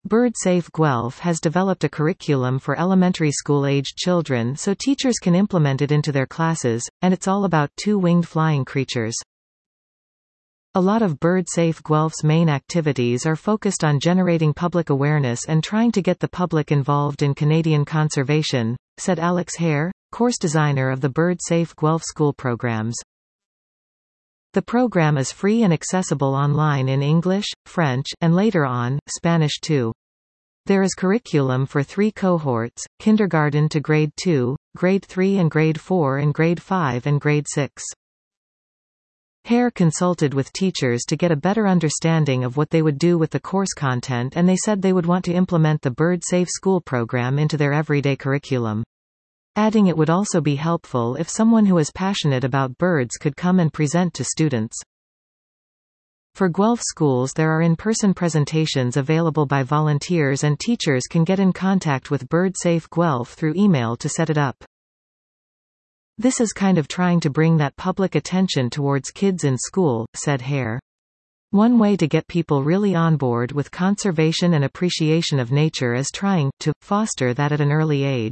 BirdSafe Guelph has developed a curriculum for elementary school-aged children so teachers can implement it into their classes, and it's all about two-winged flying creatures. A lot of BirdSafe Guelph's main activities are focused on generating public awareness and trying to get the public involved in Canadian conservation, said Alex Hare, course designer of the BirdSafe Guelph school programs. The program is free and accessible online in English, French, and later on, Spanish too. There is curriculum for 3 cohorts, kindergarten to grade 2, grade 3 and grade 4 and grade 5 and grade 6. Hare consulted with teachers to get a better understanding of what they would do with the course content, and they said they would want to implement the BirdSafe school program into their everyday curriculum. Adding it would also be helpful if someone who is passionate about birds could come and present to students. For Guelph schools there are in-person presentations available by volunteers, and teachers can get in contact with BirdSafe Guelph through email to set it up. This is kind of trying to bring that public attention towards kids in school, said Hare. One way to get people really on board with conservation and appreciation of nature is trying to foster that at an early age.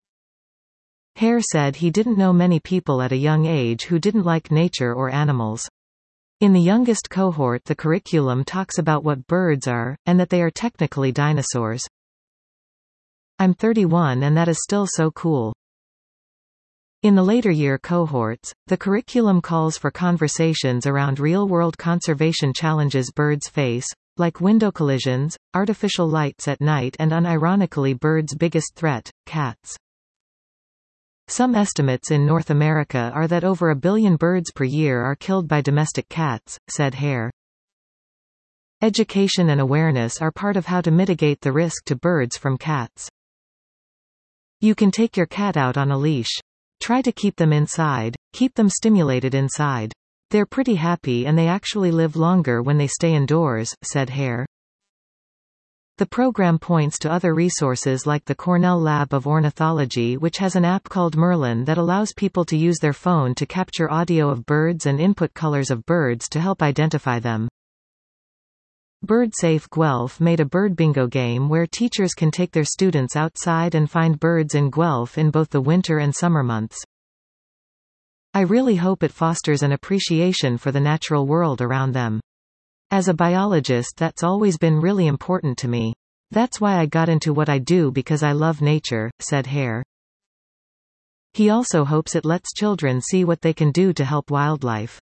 Hare said he didn't know many people at a young age who didn't like nature or animals. In the youngest cohort the curriculum talks about what birds are, and that they are technically dinosaurs. I'm 31 and that is still so cool. In the later year cohorts, the curriculum calls for conversations around real-world conservation challenges birds face, like window collisions, artificial lights at night, and unironically birds' biggest threat, cats. Some estimates in North America are that over 1 billion birds per year are killed by domestic cats, said Hare. Education and awareness are part of how to mitigate the risk to birds from cats. You can take your cat out on a leash. Try to keep them inside, keep them stimulated inside. They're pretty happy and they actually live longer when they stay indoors, said Hare. The program points to other resources like the Cornell Lab of Ornithology, which has an app called Merlin that allows people to use their phone to capture audio of birds and input colors of birds to help identify them. BirdSafe Guelph made a bird bingo game where teachers can take their students outside and find birds in Guelph in both the winter and summer months. I really hope it fosters an appreciation for the natural world around them. As a biologist, that's always been really important to me. That's why I got into what I do, because I love nature, said Hare. He also hopes it lets children see what they can do to help wildlife.